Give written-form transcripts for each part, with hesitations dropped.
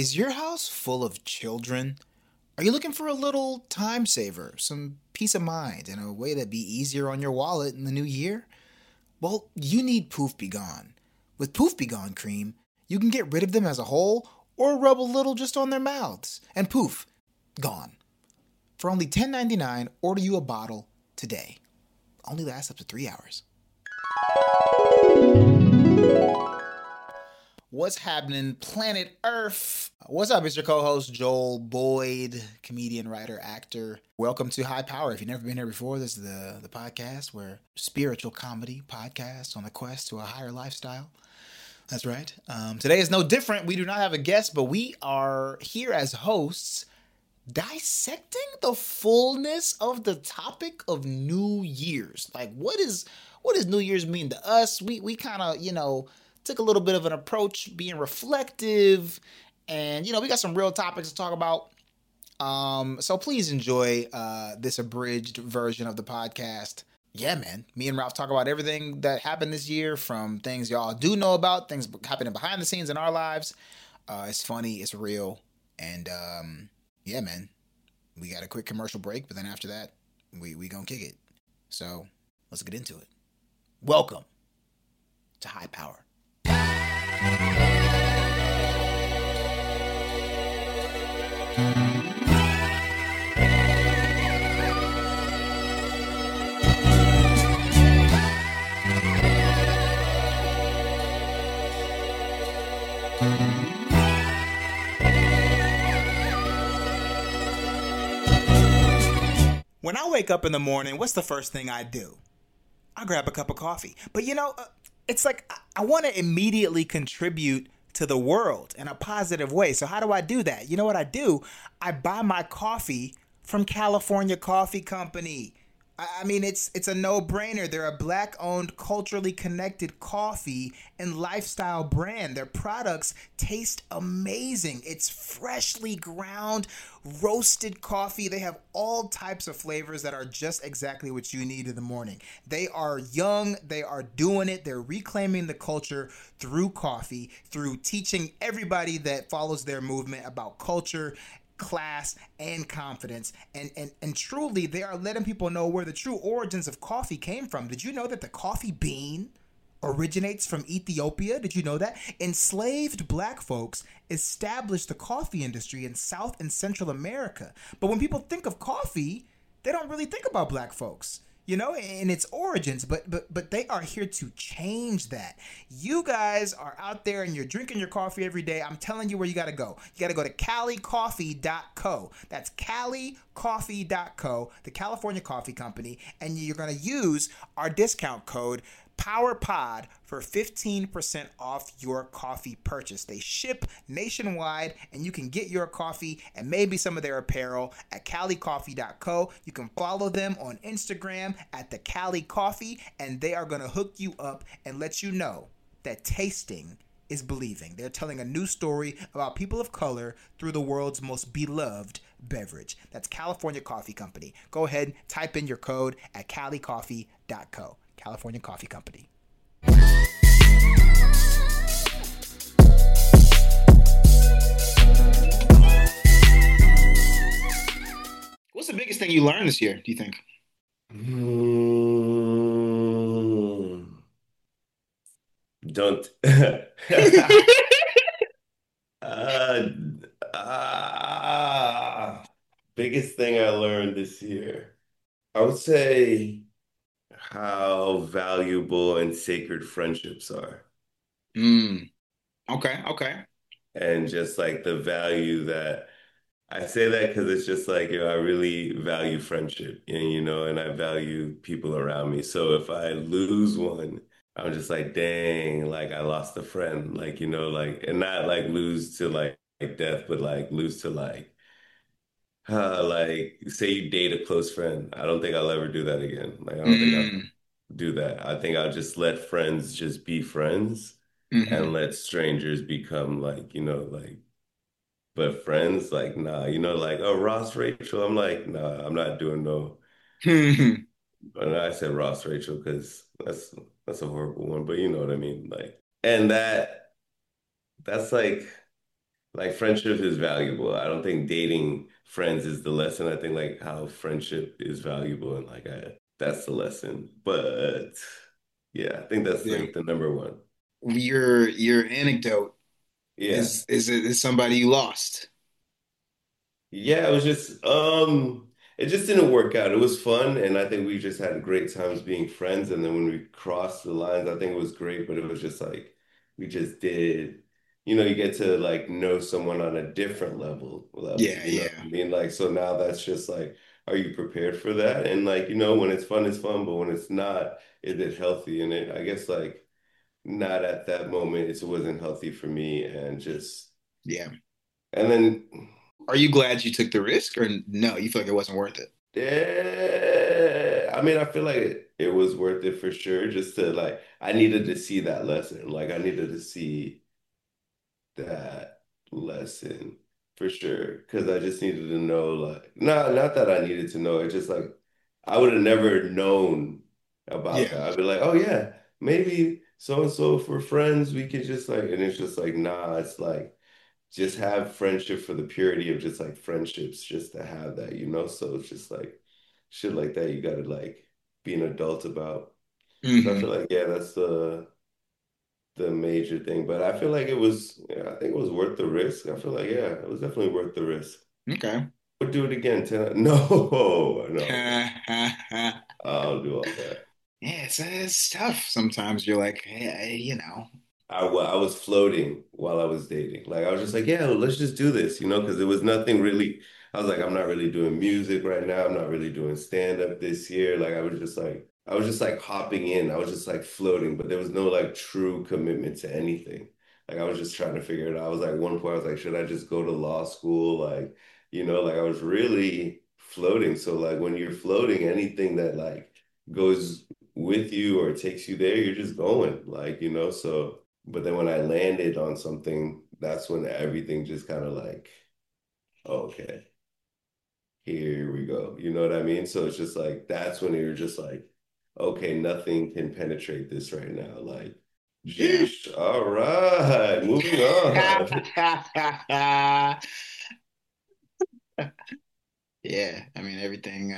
Is your house full of children? Are you looking for a little time saver, some peace of mind, and a way that'd be easier on your wallet in the new year? Well, you need Poof Be Gone. With Poof Be Gone cream, you can get rid of them as a whole or rub a little just on their mouths, and poof, gone. For only $10.99, order you a bottle today. Only lasts up to 3 hours. What's happening, planet Earth? What's up? It's your co-host Joel Boyd, comedian, writer, actor. Welcome to High Power. If you've never been here before, this is the podcast where spiritual comedy podcast on a quest to a higher lifestyle. That's right. Today is no different. We do not have a guest, but we are here as hosts dissecting the fullness of the topic of New Year's. Like, what does New Year's mean to us? We kind of, took a little bit of an approach being reflective, and we got some real topics to talk about. So please enjoy this abridged version of the podcast. Yeah, man. Me and Ralph talk about everything that happened this year, from things y'all do know about, things happening behind the scenes in our lives. It's funny, it's real, and yeah, man. We got a quick commercial break, but then after that, we gonna kick it. So let's get into it. Welcome to High Power. When I wake up in the morning, what's the first thing I do? I grab a cup of coffee. But it's like I want to immediately contribute to the world in a positive way. So how do I do that? You know what I do? I buy my coffee from California Coffee Company. I mean, it's a no-brainer. They're a Black-owned, culturally connected coffee and lifestyle brand. Their products taste amazing. It's freshly ground, roasted coffee. They have all types of flavors that are just exactly what you need in the morning. They are young. They are doing it. They're reclaiming the culture through coffee, through teaching everybody that follows their movement about culture, class, and confidence, and truly they are letting people know where the true origins of coffee came from. Did you know that the coffee bean originates from Ethiopia? Did you know that? Enslaved Black folks established the coffee industry in South and Central America. But when people think of coffee, they don't really think about Black folks, in its origins, but they are here to change that. You guys are out there and you're drinking your coffee every day. I'm telling you where you got to go. You got to go to calicoffee.co. That's calicoffee.co, the California Coffee Company, and you're going to use our discount code PowerPod for 15% off your coffee purchase. They ship nationwide, and you can get your coffee and maybe some of their apparel at calicoffee.co. You can follow them on Instagram at the Cali Coffee, and they are going to hook you up and let you know that tasting is believing. They're telling a new story about people of color through the world's most beloved beverage. That's California Coffee Company. Go ahead, type in your code at calicoffee.co. California Coffee Company. What's the biggest thing you learned this year, do you think? Don't. uh, Biggest thing I learned this year, I would say how valuable and sacred friendships are, Okay. and just like the value that I say that because it's just like, I really value friendship, and and I value people around me. So if I lose one, I'm just like, dang, like I lost a friend, like, like, and not like lose to like death, but like lose to like say you date a close friend. I don't think I'll ever do that again. Like, I don't think I'll Mm, do that. I think I'll just let friends just be friends and mm-hmm. let strangers become like, like, but friends, like, nah, like, oh, Ross Rachel. I'm like, nah, I'm not doing no. And I said Ross Rachel because that's a horrible one, but you know what I mean? Like, and that's like Like friendship is valuable. I don't think dating friends is the lesson. I think like how friendship is valuable and like that's the lesson. But yeah, I think that's Yeah. like the number one. Your anecdote Yeah. is somebody you lost. Yeah, it was just it just didn't work out. It was fun and I think we just had great times being friends and then when we crossed the lines, I think it was great, but it was just like we just did, you get to like know someone on a different level, Yeah, you know yeah, what I mean? Like so now that's just like are you prepared for that? And like, when it's fun, but when it's not, is it healthy? And I guess like not at that moment, it wasn't healthy for me and just yeah. and then Are you glad you took the risk, or no? You feel like it wasn't worth it? yeah, I mean, I feel like it was worth it for sure. Just to like, I needed to see that lesson. Like, I needed to see that lesson for sure. Because I just needed to know, like, not that I needed to know. It's just like I would have never known about Yeah. that. I'd be like, oh yeah, maybe so and so for friends, we could just like, and it's just like, nah, it's like just have friendship for the purity of just like friendships, just to have that. So it's just like shit like that you gotta like be an adult about. So I feel Hmm. like yeah, that's the major thing. But I feel like yeah, I think it was worth the risk. I feel like yeah, it was definitely worth the risk. Okay. Would do it again. No, no, Yeah, I'll do all that. it's tough. Sometimes you're like, hey, I was floating while I was dating. Like I was just like, yeah, well, let's just do this, because there was nothing really. I was like, I'm not really doing music right now. I'm not really doing stand up this year. Like I was just like hopping in. I was just like floating, but there was no like true commitment to anything. Like I was just trying to figure it out. I was like, one point, I was like, should I just go to law school? Like I was really floating. So like when you're floating, anything that like goes with you or takes you there, you're just going. So. But then when I landed on something, that's when everything just kind of like, okay, here we go. You know what I mean? So it's just like, that's when you're just like, okay, nothing can penetrate this right now. Like, yeah. geesh, all right, moving on. Yeah, I mean everything.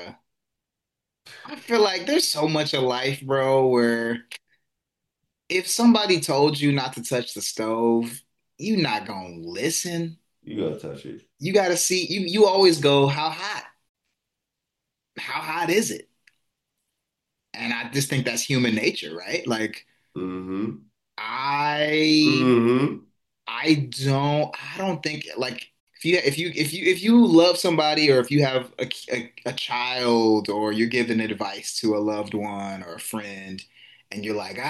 I feel like there's so much of life, bro, where if somebody told you not to touch the stove, you not gonna listen. You gonna touch it. You gotta see, you always go, how hot? How hot is it? And I just think that's human nature, right? Like Mm-hmm. I Mm-hmm. I don't think like if you love somebody or if you have a child or you're giving advice to a loved one or a friend and you're like,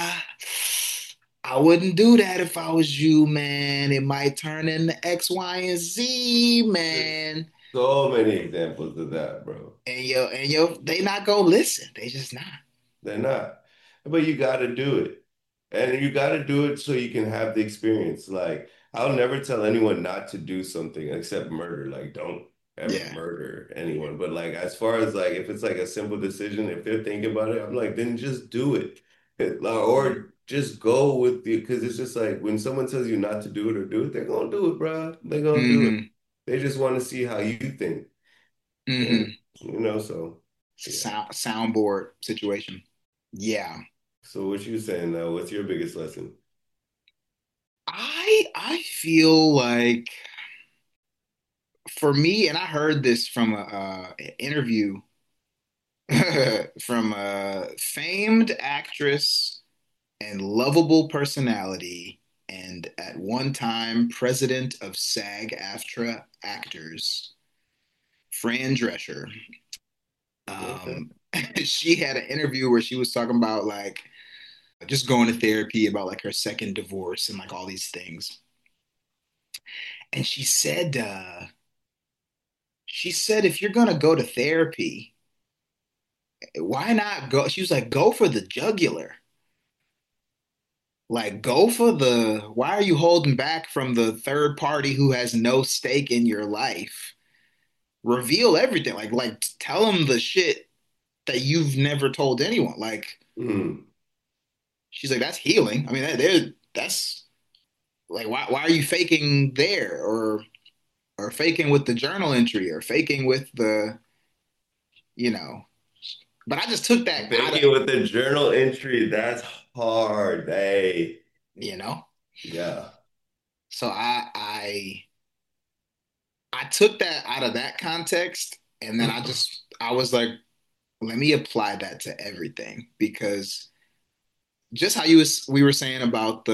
I wouldn't do that if I was you, man. It might turn into X, Y, and Z, There's man. so many examples of that, bro. And they not gonna listen. They just not. They're not. But you got to do it. And you got to do it so you can have the experience. Like, I'll never tell anyone not to do something except murder. Like, don't ever Yeah. murder anyone. But, like, as far as, like, if it's like a simple decision, if they're thinking about it, I'm like, then just do it. Mhm. Or just go with the, because it's just like when someone tells you not to do it or do it, they're going to do it, bro. They're going to do it. Hmm. They just want to see how you think. And, Hmm. so, yeah. Soundboard situation. Yeah. So what you saying now? What's your biggest lesson? I feel like for me, and I heard this from a interview from a famed actress and lovable personality, and at one time president of SAG-AFTRA Actors, Fran Drescher. Okay. Um, she had an interview where she was talking about like just going to therapy about like her second divorce and like all these things. And she said, if you're gonna go to therapy, why not go? She was like, go for the jugular. Like, go for why are you holding back from the third party who has no stake in your life? Reveal everything. Like, tell them the shit that you've never told anyone. Like, Hmm. she's like, that's healing. I mean, that's Like why are you faking there or faking with the journal entry or faking with the, you know. But I just took that out of, Faking with the journal entry, that's hard. Hey, you know. yeah. So I took that out of that context and then I was like, let me apply that to everything because just how we were saying about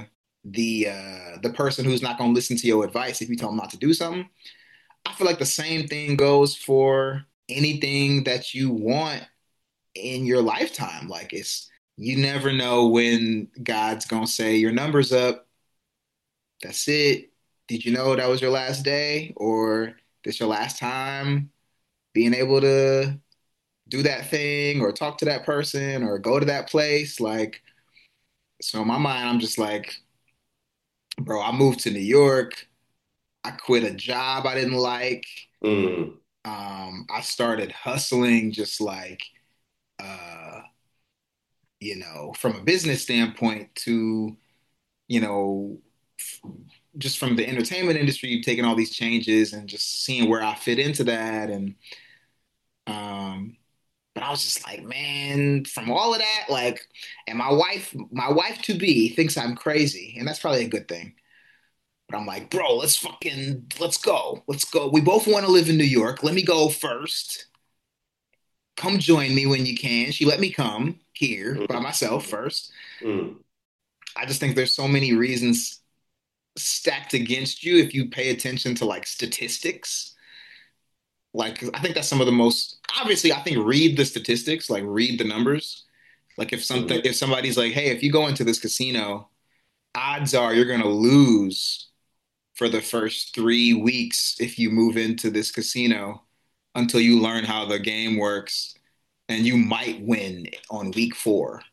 the person who's not going to listen to your advice if you tell them not to do something. I feel like the same thing goes for anything that you want in your lifetime. Like it's you never know when God's gonna say your number's up. That's it. Did you know that was your last day, or this your last time being able to do that thing, or talk to that person, or go to that place? Like, so in my mind, I'm just like, bro, I moved to New York. I quit a job I didn't like. Mm, I started hustling just like uh, from a business standpoint to, you know, just from the entertainment industry, taking all these changes and just seeing where I fit into that. And um, but I was just like, man, from all of that, like, and my wife to be thinks I'm crazy, and that's probably a good thing. But I'm like, bro, let's go. Let's go. We both want to live in New York. Let me go first. Come join me when you can. She let me come here by mm, myself first. mm, I just think there's so many reasons stacked against you if you pay attention to like statistics. Like I think that's some of the most obviously I think read the statistics, like read the numbers. Like mm, if somebody's like, "Hey, if you go into this casino, odds are you're going to lose for the first 3 weeks if you move into this casino until you learn how the game works and you might win on week 4."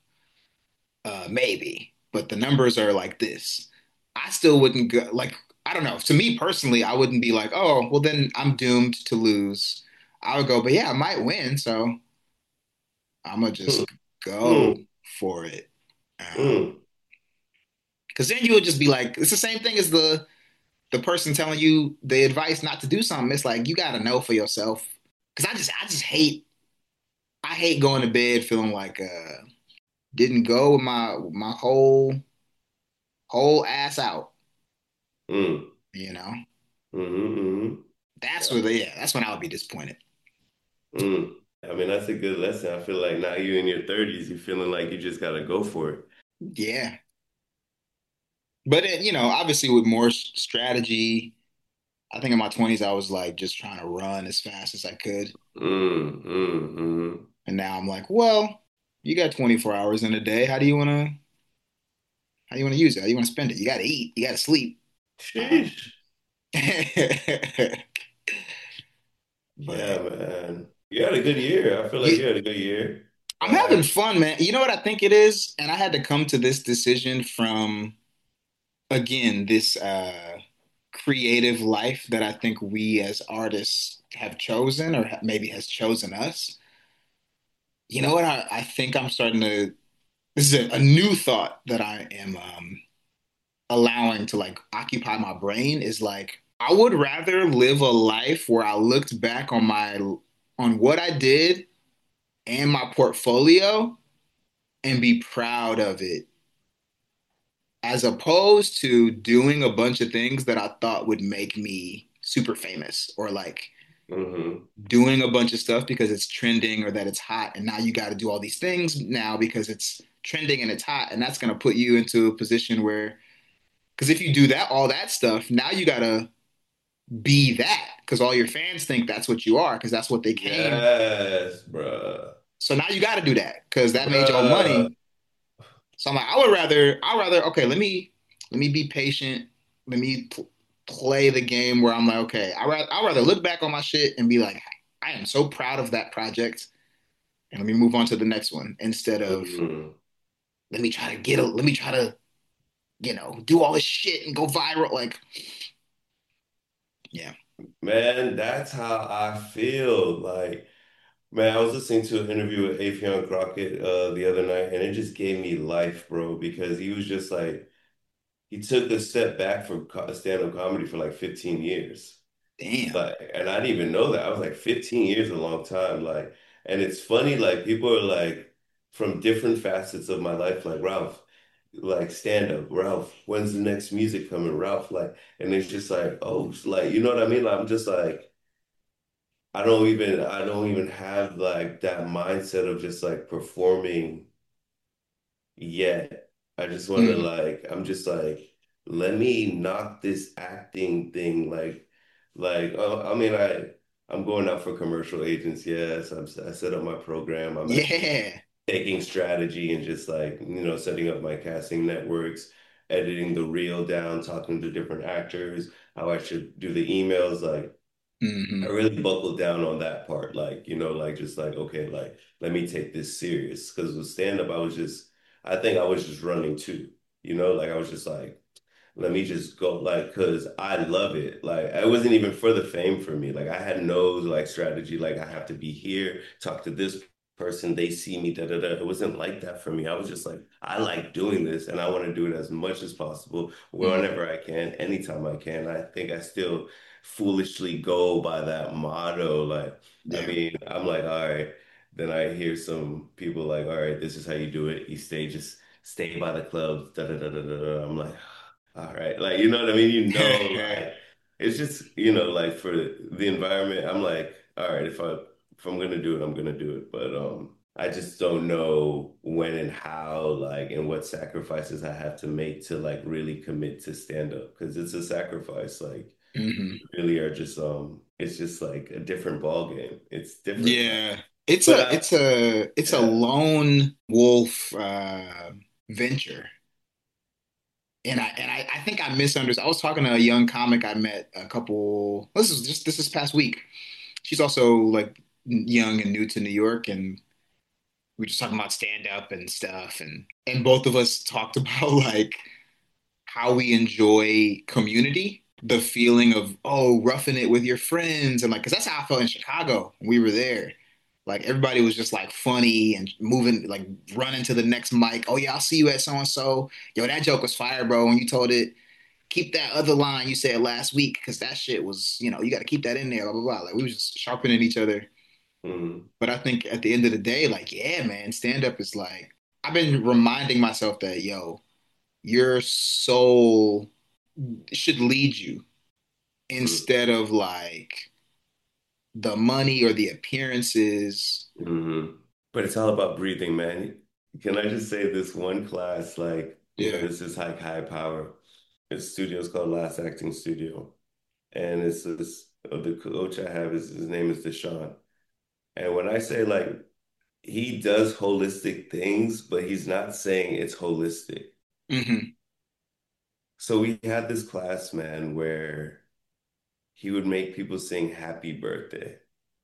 Maybe, but the numbers are like this. I still wouldn't go, like, I don't know. To me personally, I wouldn't be like, oh, well, then I'm doomed to lose. I would go, but yeah, I might win. So I'm gonna mm, just go mm, for it. mm. Because then you would just be like, it's the same thing as the person telling you the advice not to do something. It's like, you got to know for yourself. Because I just I hate going to bed feeling like, didn't go with my whole ass out, Mm. you know? Mhm, mhm. That's Yeah. where yeah, that's when I would be disappointed. Mm. I mean, that's a good lesson. I feel like now you're in your 30s, you're feeling like you just gotta go for it. Yeah. But obviously with more strategy, I think in my 20s I was like just trying to run as fast as I could. Mm, mm, mm. And now I'm like, well, you got 24 hours in a day. How do you want to use it? How do you want to spend it? You got to eat, you got to sleep. Um, Sheesh. but Yeah, man. You had a good year. I feel like you you had a good year. I'm having Like, fun, man. You know what I think it is? And I had to come to this decision from again, this creative life that I think we as artists have chosen or maybe has chosen us. You know what? I think I'm starting to, this is a new thought that I am allowing to like occupy my brain is like, I would rather live a life where I looked back on what I did and my portfolio and be proud of it as opposed to doing a bunch of things that I thought would make me super famous or like mm-hmm, doing a bunch of stuff because it's trending or that it's hot and now you got to do all these things now because it's trending and it's hot and that's going to put you into a position where because if you do that all that stuff now you got to be that because all your fans think that's what you are because that's what they came yes, bruh. so now you got to do that because that made your Bruh. money. So I'm like, I'd rather, okay, let me be patient. Let me play the game where I'm like, okay, I'd rather look back on my shit and be like, I am so proud of that project, and let me move on to the next one instead of Mm. let me try to, do all this shit and go viral. Like, yeah, Man, that's how I feel. Like, man, I was listening to an interview with Afion Crockett the other night, and it just gave me life, bro, because he was just like, he took a step back from stand-up comedy for like 15 years. Damn. Like, and I didn't even know that. I was like, 15 years is a long time. Like, and it's funny, like people are like from different facets of my life, like Ralph, like stand up, Ralph, when's the next music coming? Ralph, like, and it's just like, oh, it's like, you know what I mean? Like, I'm just like, I don't even have like that mindset of just like performing yet. I just want to Mm. like, I'm just like, let me knock this acting thing oh, I mean, I'm going out for commercial agents. Yes, I set up my program. I'm actually Yeah. taking strategy and just like, setting up my casting networks, editing the reel down, talking to different actors, how I should do the emails. Like, I Hmm. really buckled down on that part. Like, like just like, okay, like, let me take this serious. Because with stand up, I think I was just running too, like I was just like, let me just go, like, because I love it. Like, it wasn't even for the fame for me. Like, I had no like strategy, like, I have to be here, talk to this person, they see me, da da da. It wasn't like that for me. I was just like, I like doing this and I want to do it as much as possible, Hmm. whenever I can, anytime I can. I think I still foolishly go by that motto. Like, I Yeah. mean, I'm like, all right. Then I hear some people like, all right, this is how you do it. Just stay by the clubs, da da da da da. Da. I'm like, all right. Like, you know what I mean? Like it's just, like for the environment, I'm like, all right, if I'm gonna do it, I'm gonna do it. But I just don't know when and how, like, and what sacrifices I have to make to like really commit to stand up because it's a sacrifice. Like, Hmm. really are just it's just like a different ball game. It's different. Like, Yeah. It's but a it's a it's a yeah. lone wolf venture. And I think I misunderstood. I was talking to a young comic I met a couple this is past week. She's also like young and new to New York, and we were just talking about stand up and stuff, and both of us talked about like how we enjoy community, the feeling of, oh, roughing it with your friends. And like, because that's how I felt in Chicago when we were there. Like everybody was just like funny and moving, like running to the next mic. Oh yeah, I'll see you at so and so. Yo, that joke was fire, bro. When you told it, keep that other line you said last week because that shit was, you got to keep that in there. Blah blah blah. Like we was just sharpening each other. Mhm. But I think at the end of the day, like, yeah, man, stand up is like I've been reminding myself that, yo, your soul should lead you instead of like the money or the appearances. Hmm. But it's all about breathing, man. Can I just say this one class, like, Yeah. this is high power. His studio is called Last Acting Studio. And it's this, the coach I have his name is Deshaun. And when I say like he does holistic things, but he's not saying it's holistic. Hmm. So we had this class, man, where he would make people sing happy birthday.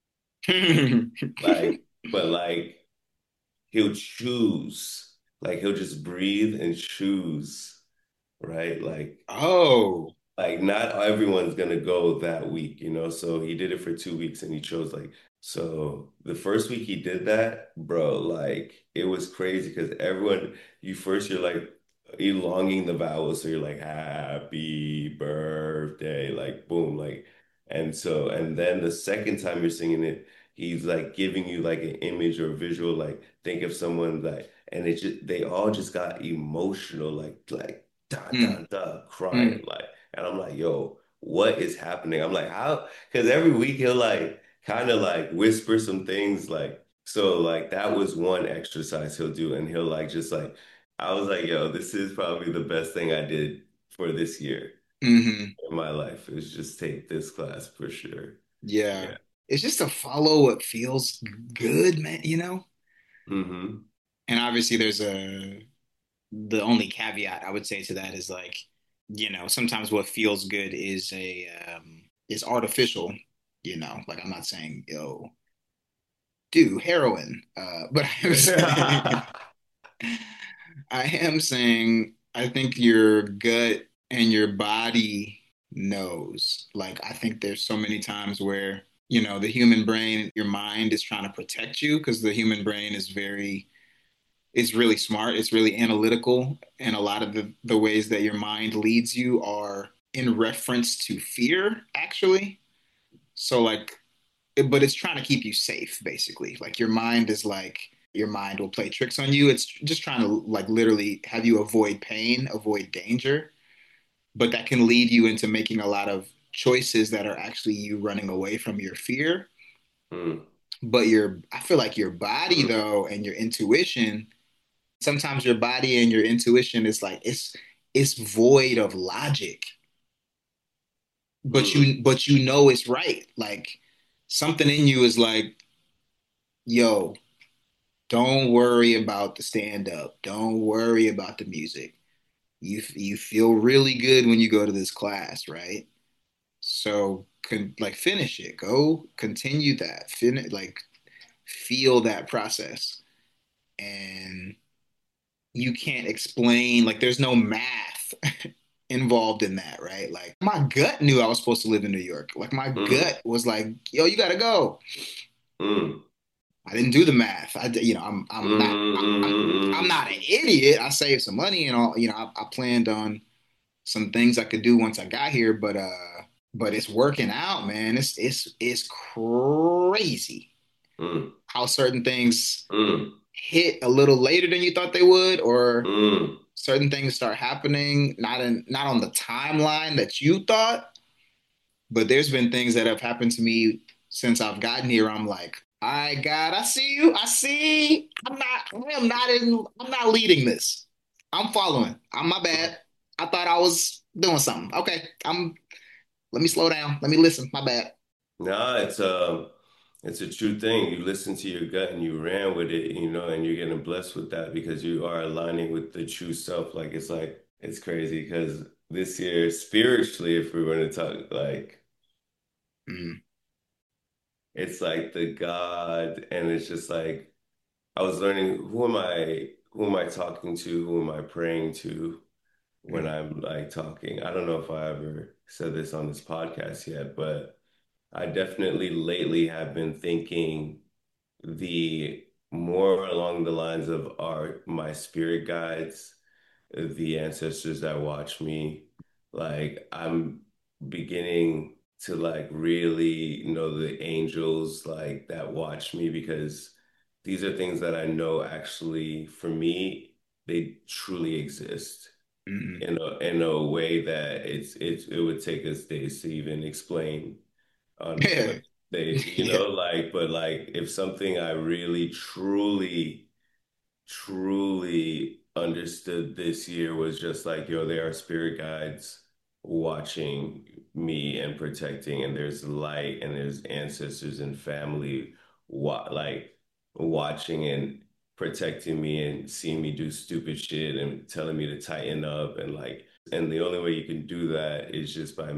Like, but like he'll choose, like he'll just breathe and choose, right? Oh. Like not everyone's gonna go that week, So he did it for 2 weeks and he chose like so the first week he did that, bro, like it was crazy because you're like elonging the vowels, so you're like happy birthday, like boom, like and then the second time you're singing it, he's like giving you like an image or visual, like think of someone like and it just they all just got emotional, like da Mm, da da crying, mm, like and I'm like, yo, what is happening? I'm like, how? Because every week he'll like kind of like whisper some things like so like that was one exercise he'll do and he'll like just like I was like, yo, this is probably the best thing I did for this year hmm. in my life is just take this class for sure. Yeah. Yeah. It's just to follow what feels good, man. Hmm. And obviously the only caveat I would say to that is like, sometimes what feels good is artificial, like I'm not saying, yo, do heroin. But I'm saying I am saying I think your gut and your body knows. Like I think there's so many times where, the human brain, your mind is trying to protect you because the human brain is very It's really smart. It's really analytical. And a lot of the ways that your mind leads you are in reference to fear, actually. So like, but it's trying to keep you safe, basically. Like your mind is like, your mind will play tricks on you. It's just trying to like literally have you avoid pain, avoid danger, but that can lead you into making a lot of choices that are actually you running away from your fear. Mm, But I feel like your body mm, though and your intuition, sometimes your body and your intuition is like it's void of logic, but mm, you know it's right. Like something in you is like, yo, don't worry about the stand up. Don't worry about the music. You feel really good when you go to this class, right? So like finish it. Go continue that. Finish like feel that process. And you can't explain like there's no math involved in that, right? Like my gut knew I was supposed to live in New York. Like my mm, gut was like, yo, you gotta go. mm, I didn't do the math. mm, I'm not I'm mm, not an idiot. I saved some money and all, I planned on some things I could do once I got here, but it's working out, man. It's crazy mm, how certain things mm, hit a little later than you thought they would, or mm. certain things start happening not on the timeline that you thought. But there's been things that have happened to me since I've gotten here. I'm like, all right, God, I see you. I see. I'm not leading this. I'm following. I'm my bad. I thought I was doing something. Okay. Let me slow down. Let me listen. My bad. No, it's a true thing. You listen to your gut and you ran with it, and you're getting blessed with that because you are aligning with the true self. Like it's crazy because this year spiritually, if we were to talk, like Mm, it's like the God, and it's just like I was learning who am I talking to, who am I praying to when mm, I'm like talking. I don't know if I ever said this on this podcast yet, but I definitely lately have been thinking the more along the lines of my spirit guides, the ancestors that watch me. Like I'm beginning to like really know the angels like that watch me because these are things that I know actually for me, they truly exist mm. in a way that it would take us days to even explain on Yeah. what they, Yeah. but like if something I really truly understood this year was just like, yo, there are spirit guides watching me and protecting, and there's light, and there's ancestors and family like watching and protecting me and seeing me do stupid shit and telling me to tighten up and the only way you can do that is just by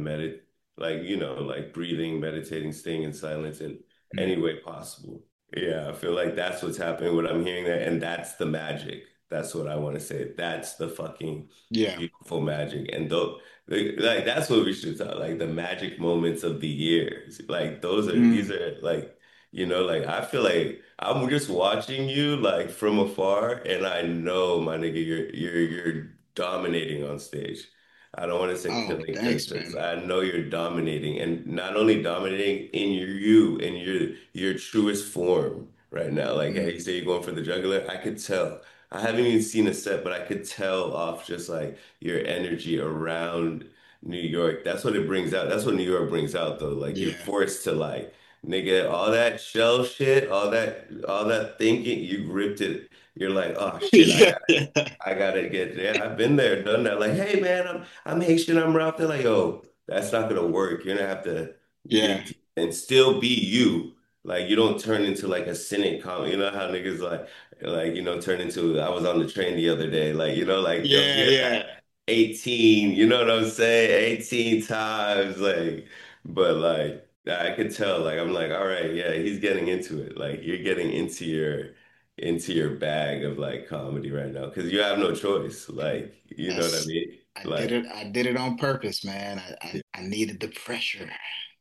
like breathing, meditating, staying in silence in any Mm. way possible. Yeah, I feel like that's what's happening when I'm hearing that, and that's the magic. That's what I want to say. That's the fucking Yeah. beautiful magic, and though, like that's what we should talk. Like the magic moments of the years. Like these Mm. are like like I feel like I'm just watching you like from afar, and I know, my nigga, you're dominating on stage. I don't want to say Oh, killing thanks, because man. I know you're dominating, and not only dominating in your truest form right now. Like hey, you Mm. say you're going for the juggler. I could tell. I haven't even seen a set, but I could tell off just like your energy around New York. That's what it brings out. That's what New York brings out though. Like you're Yeah. forced to like nigga, all that shell shit, all that thinking, you ripped it. You're like, oh shit, Yeah. Yeah. I gotta get there. I've been there, done that. Like, hey man, I'm Haitian, I'm Ralph. They're like, yo, that's not gonna work. You're gonna have to Yeah. dig and still be you. Like you don't turn into like a cynic comic. You know how niggas turn into I was on the train the other day. Like, like they'll Yeah. hear that Yeah. 18, you know what I'm saying? 18 times. But like I could tell, like I'm like, all right, yeah, he's getting into it. Like you're getting into your bag of like comedy right now because you have no choice. Like, you know what I That's mean? I did Like it. I did it on purpose, man. I needed the pressure.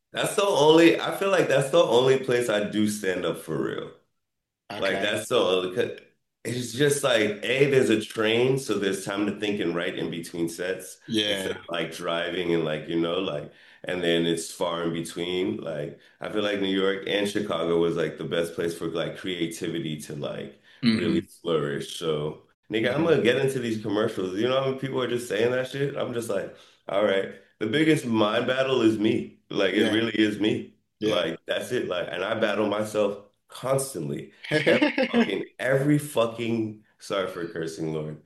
I feel like that's the only place I do stand up for real. Like Okay. that's the only, 'cause it's just like, A, there's a train, so there's time to think and write in between sets instead Yeah. of like driving and like, like, and then it's far in between. Like, I feel like New York and Chicago was like the best place for like creativity to like really Hmm. flourish. So, nigga, I'm Hmm. gonna get into these commercials. You know how many people are just saying that shit? I'm just like, all right, the biggest mind battle is me. Like, it Yeah. really is me. Yeah. Like, that's it. Like, and I battle myself constantly. Every fucking, sorry for cursing, Lord.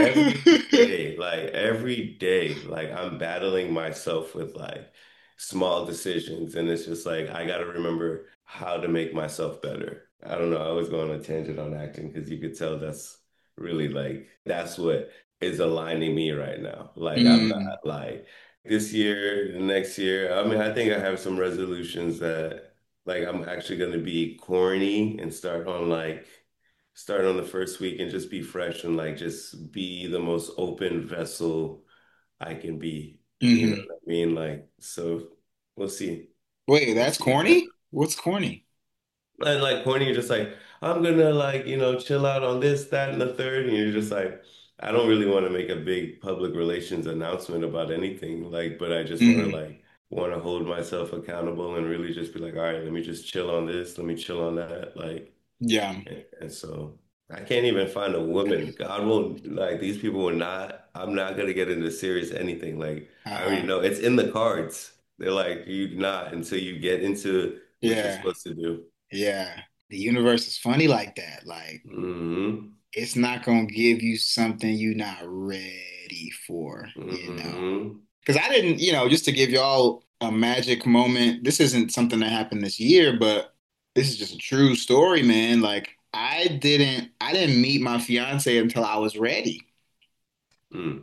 Every day, like I'm battling myself with like small decisions. And it's just like I gotta remember how to make myself better. I don't know. I always go on a tangent on acting because you could tell that's really like that's what is aligning me right now. Like I'm Mm. not like this year, the next year. I mean, I think I have some resolutions that like I'm actually gonna be corny and start on the first week and just be fresh and like just be the most open vessel I can be. You know Hmm. what I mean? Like, so we'll see. Wait, We'll that's see. Yeah. corny? What's corny? And like corny, you're just like, I'm gonna like, chill out on this, that, and the third. And you're just like, I don't really want to make a big public relations announcement about anything. Like, but I just Hmm. want to hold myself accountable and really just be like, all right, let me just chill on this, let me chill on that. Like, Yeah. and so I can't even find a woman. God won't like these people will not. I'm not gonna get into serious anything. Like I already Uh-huh. know it's in the cards. They're like you not until you get into what you're Yeah. supposed to do. Yeah. The universe is funny like that. Like Hmm. it's not gonna give you something you're not ready for. Hmm. Because I didn't, just to give y'all a magic moment, this isn't something that happened this year, but this is just a true story, man. Like I didn't meet my fiance until I was ready. Mm.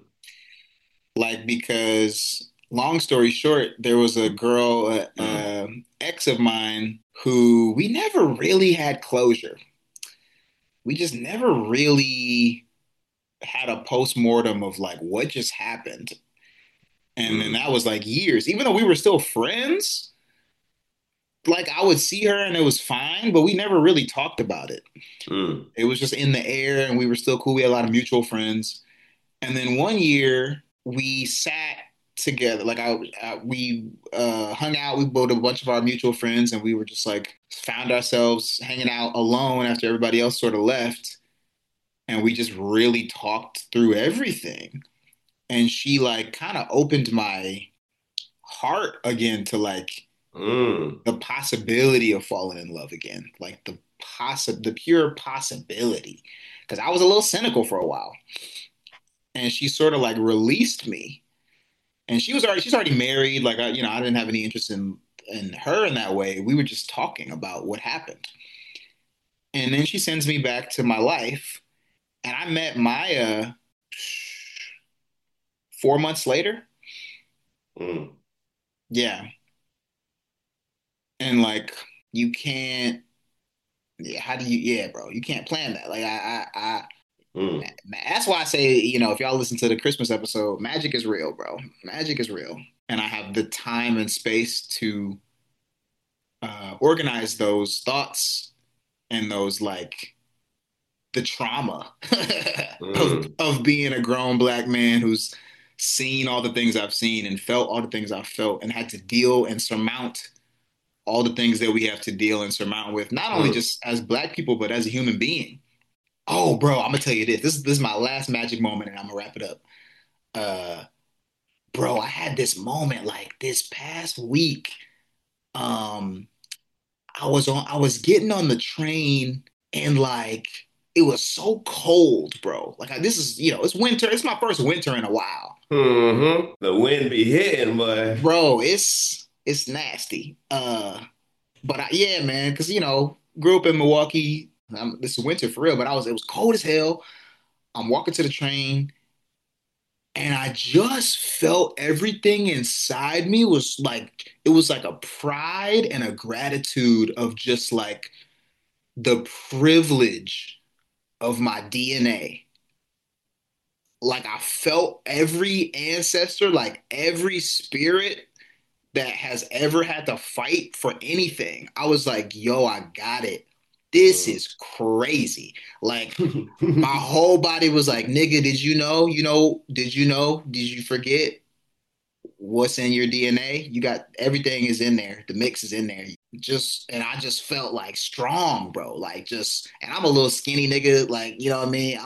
Like because long story short, there was a girl, ex of mine, who we never really had closure. We just never really had a post-mortem of like what just happened. And then Mm. that was like years. Even though we were still friends, like I would see her and it was fine, but we never really talked about it. Mm. It was just in the air and we were still cool. We had a lot of mutual friends. And then one year we sat together, like we hung out, we both a bunch of our mutual friends and we were just like found ourselves hanging out alone after everybody else sort of left. And we just really talked through everything. And she like kind of opened my heart again to like Mm. the possibility of falling in love again, like the pure possibility. Because I was a little cynical for a while, and she sort of like released me. And she's already married. Like I didn't have any interest in her in that way. We were just talking about what happened, and then she sends me back to my life, and I met Maya 4 months later. Mm. Yeah, and like you can't. Yeah, how do you? Yeah, bro, you can't plan that. Like Mm. that's why I say, if y'all listen to the Christmas episode, magic is real, bro. Magic is real. And I have the time and space to organize those thoughts and those like the trauma of Mm. of being a grown black man who's seen all the things I've seen and felt all the things I've felt and had to deal and surmount all the things that we have to deal and surmount with, not only Mm. just as black people, but as a human being. Oh, bro, I'm gonna tell you this. This is my last magic moment, and I'm gonna wrap it up. Uh, bro, I had this moment like this past week. Um, I was getting on the train and like it was so cold, bro. Like this is, it's winter. It's my first winter in a while. Hmm. The wind be hitting, boy. Bro, it's nasty. But yeah, man, because grew up in Milwaukee. This is winter for real, but it was cold as hell. I'm walking to the train and I just felt everything inside me was like it was like a pride and a gratitude of just like the privilege of my DNA. Like I felt every ancestor, like every spirit that has ever had to fight for anything. I was like, yo, I got it. this is crazy. Like my whole body was like, nigga, did you know? Did you know? Did you forget what's in your DNA? You got everything is in there. The mix is in there. And I just felt like strong, bro. Like just, and I'm a little skinny nigga. Like, you know what I mean?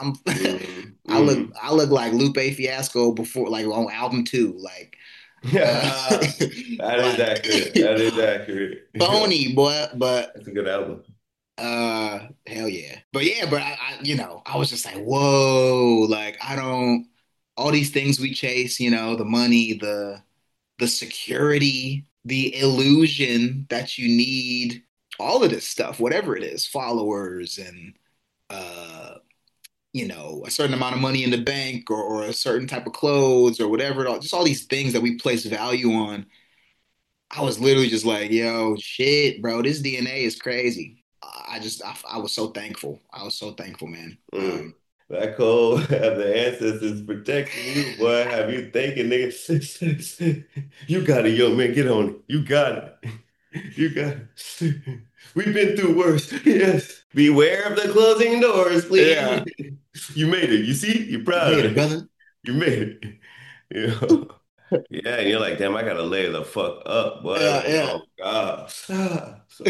I look like Lupe Fiasco before, like on album 2. Like, That is like accurate. That is accurate. phony, boy. But That's a good album. hell yeah. But yeah, but I was just like, whoa, like I don't all these things we chase, the money, the security, the illusion that you need, all of this stuff, whatever it is, followers and uh a certain amount of money in the bank or a certain type of clothes or whatever, just all these things that we place value on. I was literally just like, yo, shit, bro, this DNA is crazy. I was so thankful. I was so thankful, man. That code have the ancestors protecting you, boy. Have you thinking, nigga? You got it, yo, man. Get on it. You got it. You got it. We've been through worse. Yes. Beware of the closing doors, please. Yeah. You made it. You see? You're proud You made of it, brother. You made it. You know? Yeah, and you're like, damn, I gotta lay the fuck up, boy. Yeah, Like, yeah. oh God. So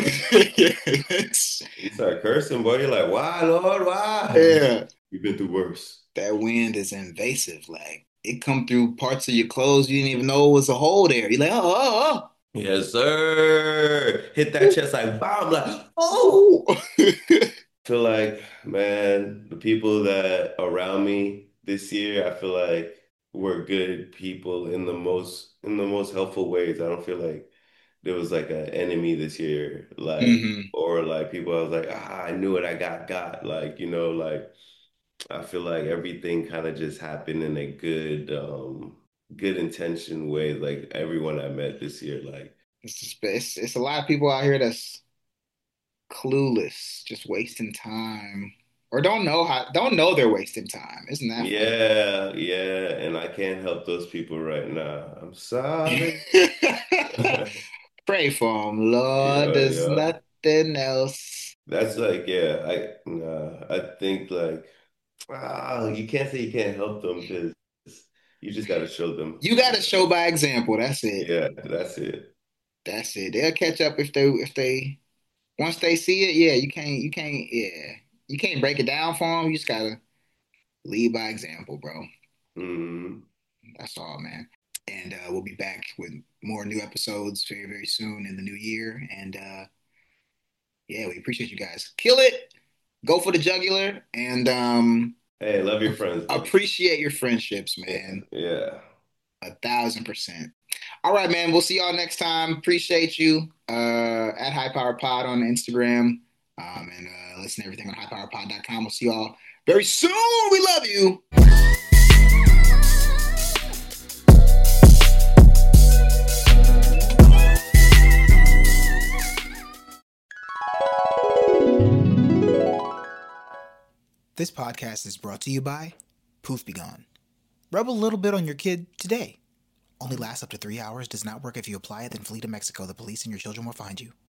Yes. you start cursing, boy. You're like, why, Lord? Why? Yeah. We've been through worse. That wind is invasive. Like it come through parts of your clothes you didn't even know was a hole there. You're like, oh. Yes, sir. Hit that chest like bomb, like, oh. Feel like, man, the people that around me this year, I feel like were good people in the most helpful ways. I don't feel like there was like an enemy this year, like Hmm. or like people I was like, I knew it, I got. Like, like I feel like everything kind of just happened in a good intention way. Like everyone I met this year, like It's a lot of people out here that's clueless, just wasting time, or don't know they're wasting time. Isn't that yeah, yeah, and I can't help those people right now. I'm sorry. funny? Pray for them, Lord. Yeah, There's yeah. nothing else. That's like, yeah, I think like, you can't say you can't help them because you just got to show them. You got to show by example. That's it. Yeah, that's it. That's it. They'll catch up if they once they see it. Yeah, you can't break it down for them. You just gotta lead by example, bro. Hmm. That's all, man. And we'll be back with more new episodes very, very soon in the new year. And yeah, we appreciate you guys. Kill it. Go for the jugular. And Hey, love your friends, though. appreciate your friendships, Yeah, man. yeah. 1,000%. All right, man. We'll see y'all next time. Appreciate you. At High Power Pod on Instagram. And listen to everything on highpowerpod.com. We'll see y'all very soon. We love you. This podcast is brought to you by Poof Be Gone. Rub a little bit on your kid today. Only lasts up to 3 hours, does not work if you apply it, then flee to Mexico. The police and your children will find you.